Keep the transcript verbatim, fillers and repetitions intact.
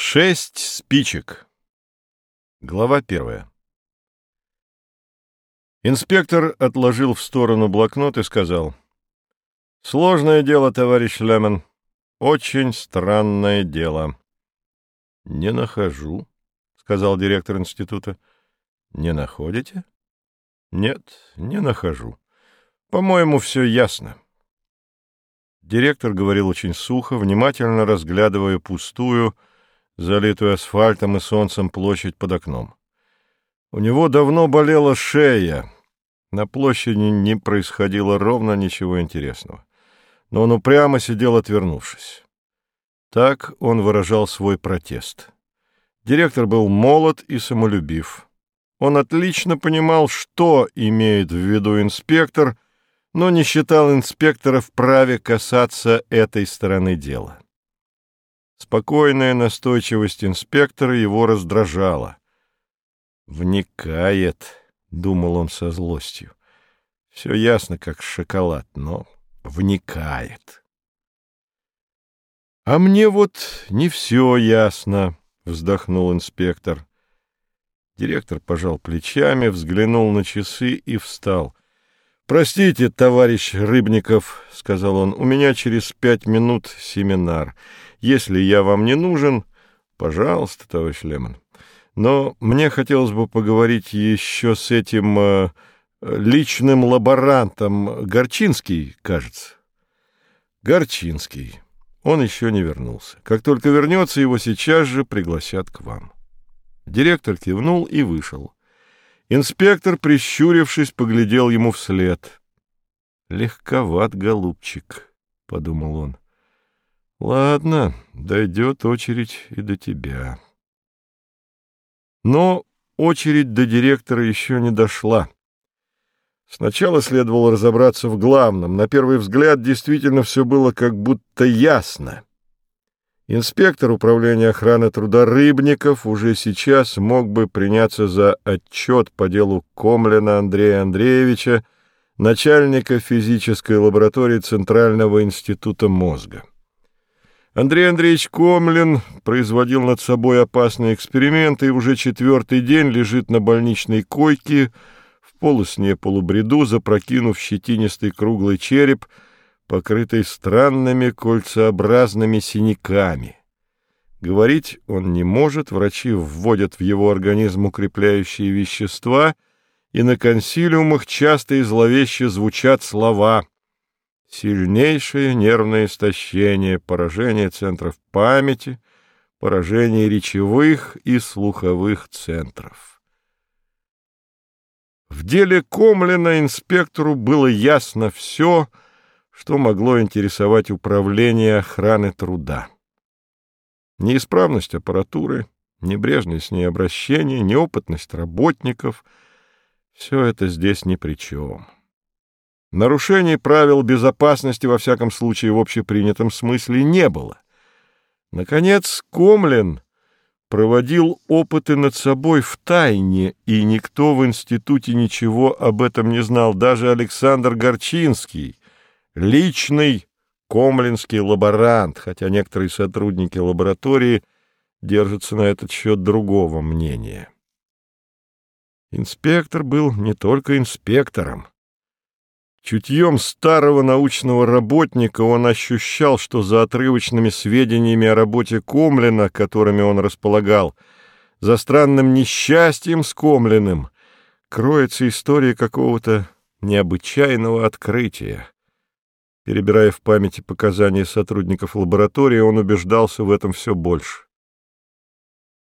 Шесть спичек. Глава первая. Инспектор отложил в сторону блокнот и сказал: «Сложное дело, товарищ Лемон. Очень странное дело». «Не нахожу», — сказал директор института. «Не находите?» «Нет, не нахожу. По-моему, все ясно». Директор говорил очень сухо, внимательно разглядывая пустую, залитую асфальтом и солнцем площадь под окном. У него давно болела шея. На площади не происходило ровно ничего интересного. Но он упрямо сидел, отвернувшись. Так он выражал свой протест. Директор был молод и самолюбив. Он отлично понимал, что имеет в виду инспектор, но не считал инспектора вправе касаться этой стороны дела. Спокойная настойчивость инспектора его раздражала. «Вникает», — думал он со злостью. «Все ясно, как шоколад, но вникает». «А мне вот не все ясно», — вздохнул инспектор. Директор пожал плечами, взглянул на часы и встал. «Простите, товарищ Рыбников», — сказал он, — «у меня через пять минут семинар. Если я вам не нужен, пожалуйста, товарищ Лемон. Но мне хотелось бы поговорить еще с этим э, личным лаборантом. Горчинский, кажется». «Горчинский. Он еще не вернулся. Как только вернется, его сейчас же пригласят к вам». Директор кивнул и вышел. Инспектор, прищурившись, поглядел ему вслед. «Легковат, голубчик», — подумал он. «Ладно, дойдет очередь и до тебя». Но очередь до директора еще не дошла. Сначала следовало разобраться в главном. На первый взгляд действительно все было как будто ясно. Инспектор управления охраны труда Рыбников уже сейчас мог бы приняться за отчет по делу Комлина Андрея Андреевича, начальника физической лаборатории Центрального института мозга. Андрей Андреевич Комлин производил над собой опасные эксперименты и уже четвертый день лежит на больничной койке в полусне-полубреду, запрокинув щетинистый круглый череп, покрытый странными кольцеобразными синяками. Говорить он не может, врачи вводят в его организм укрепляющие вещества, и на консилиумах часто и зловеще звучат слова: сильнейшее нервное истощение, поражение центров памяти, поражение речевых и слуховых центров. В деле Комлина инспектору было ясно все, что могло интересовать управление охраны труда. Неисправность аппаратуры, небрежное с ней обращение, неопытность работников — все это здесь ни при чем. Нарушений правил безопасности, во всяком случае в общепринятом смысле, не было. Наконец, Комлин проводил опыты над собой в тайне, и никто в институте ничего об этом не знал, даже Александр Горчинский, личный комлинский лаборант, хотя некоторые сотрудники лаборатории держатся на этот счет другого мнения. Инспектор был не только инспектором. Чутьем старого научного работника он ощущал, что за отрывочными сведениями о работе Комлина, которыми он располагал, за странным несчастьем с Комлиным, кроется история какого-то необычайного открытия. Перебирая в памяти показания сотрудников лаборатории, он убеждался в этом все больше.